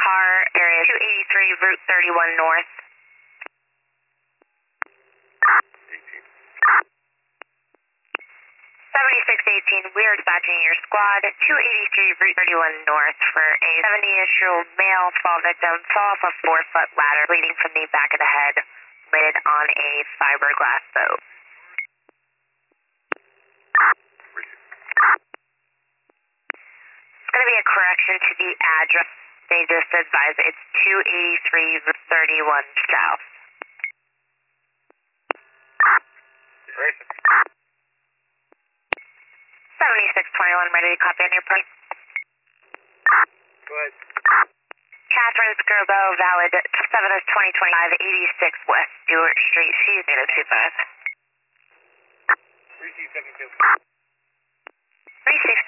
car area 283 Route 31 North. 7618, we are dispatching your squad 283 Route 31 North for a 70-ish-year-old male fall victim, fall off a 4-foot ladder bleeding from the back of the head, landed on a fiberglass boat. It's going to be a correction to the address. They just advised it's 283 Route 31 South. 7621, ready to copy on your part. Go ahead. Catherine Skirbo, valid 7/2025, 86 West Stewart Street, she's -25. 3672. 36